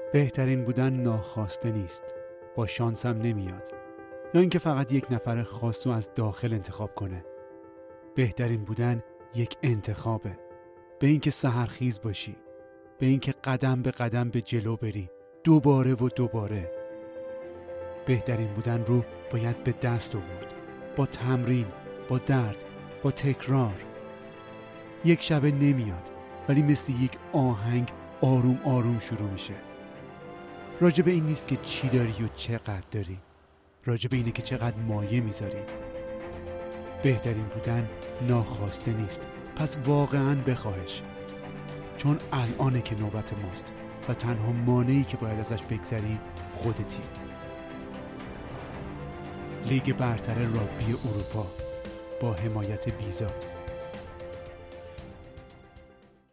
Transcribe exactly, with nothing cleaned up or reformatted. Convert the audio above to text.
بهترین بودن ناخواسته نیست، با شانس هم نمیاد، یا اینکه فقط یک نفر خاص رو از داخل انتخاب کنه. بهترین بودن یک انتخابه، به اینکه سحرخیز باشی، به اینکه قدم به قدم به جلو بری، دوباره و دوباره. بهترین بودن رو باید به دست آورد، با تمرین، با درد، با تکرار. یک شبه نمیاد، ولی مثل یک آهنگ آروم آروم شروع میشه. راجب این نیست که چی داری و چقدر داری، راجب اینه که چقدر مایه میذاری. بهترین بودن ناخواسته نیست، پس واقعاً بخواهش، چون الانه که نوبت ماست و تنها مانعی که باید ازش بگذری خودتی. لیگ برتر راگبی اروپا با حمایت ویزا.